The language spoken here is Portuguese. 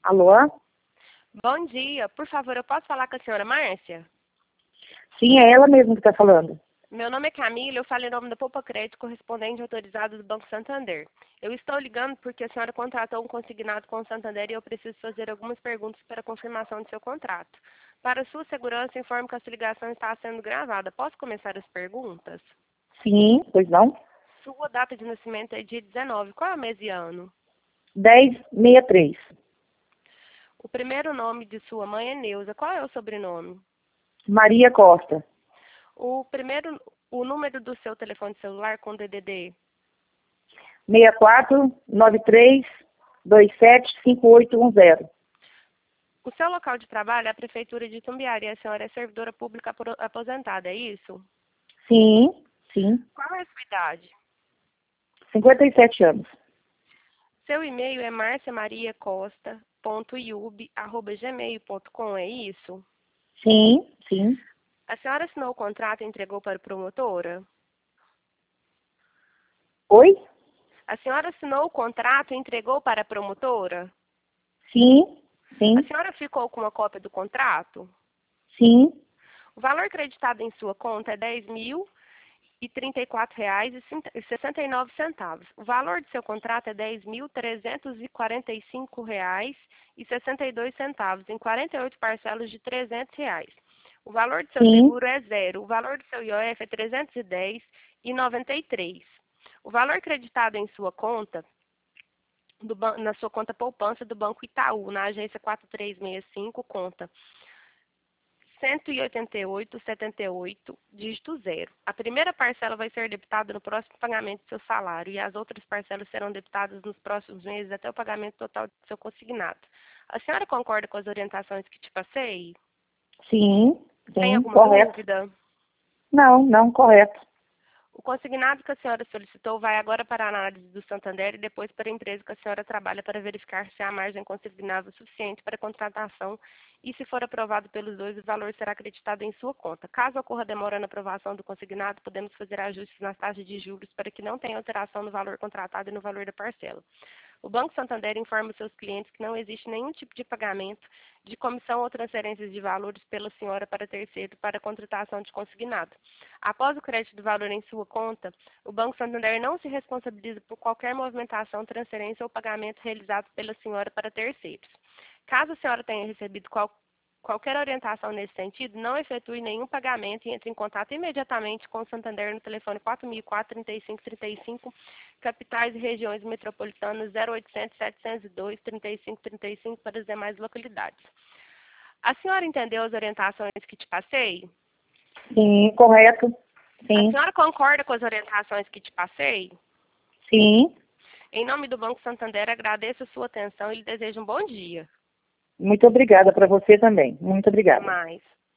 Alô? Bom dia. Por favor, eu posso falar com a senhora Márcia? Sim, é ela mesma que está falando. Meu nome é Camila, eu falo em nome da Poupa Crédito, correspondente autorizado do Banco Santander. Eu estou ligando porque a senhora contratou um consignado com o Santander e eu preciso fazer algumas perguntas para confirmação do seu contrato. Para sua segurança, informo que essa ligação está sendo gravada. Posso começar as perguntas? Sim, pois não? Sua data de nascimento é dia 19. Qual é o mês e ano? 1063. O primeiro nome de sua mãe é Neuza. Qual é o sobrenome? Maria Costa. O número do seu telefone celular com DDD? 6493275810. O seu local de trabalho é a Prefeitura de Itumbiara e a senhora é servidora pública aposentada, é isso? Sim, sim. Qual é a sua idade? 57 anos. Seu e-mail é marciamariacosta.iub@gmail.com, é isso? Sim, sim. A senhora assinou o contrato e entregou para a promotora? Oi? A senhora assinou o contrato e entregou para a promotora? Sim, A sim, senhora ficou com uma cópia do contrato? sim, O valor creditado em sua conta é R$ 10.034,69. O valor do seu contrato é R$ 10.345,62 em 48 parcelas de R$ 300. O valor do seu sim, seguro é zero. O valor do seu IOF é 310,93. O valor creditado em sua conta, na sua conta poupança do Banco Itaú, na agência 4365, conta 188,78, dígito 0. A primeira parcela vai ser debitada no próximo pagamento do seu salário e as outras parcelas serão debitadas nos próximos meses até o pagamento total do seu consignado. A senhora concorda com as orientações que te passei? sim, Tem sim, alguma correto. dúvida? Não, correto. O consignado que a senhora solicitou vai agora para a análise do Santander e depois para a empresa que a senhora trabalha para verificar se há margem consignável suficiente para a contratação e, se for aprovado pelos dois, o valor será acreditado em sua conta. Caso ocorra demora na aprovação do consignado, podemos fazer ajustes nas taxas de juros para que não tenha alteração no valor contratado e no valor da parcela. O Banco Santander informa os seus clientes que não existe nenhum tipo de pagamento de comissão ou transferências de valores pela senhora para terceiro para a contratação de consignado. Após o crédito do valor em sua conta, o Banco Santander não se responsabiliza por qualquer movimentação, transferência ou pagamento realizado pela senhora para terceiros. Caso a senhora tenha recebido qualquer orientação nesse sentido, não efetue nenhum pagamento e entre em contato imediatamente com o Santander no telefone 4004-3535, capitais e regiões metropolitanas 0800-702-3535 para as demais localidades. A senhora entendeu as orientações que te passei? Sim, correto. A Sim, senhora concorda com as orientações que te passei? sim. Em nome do Banco Santander, agradeço a sua atenção e lhe desejo um bom dia. Muito obrigada para você também. Muito Até obrigada. mais.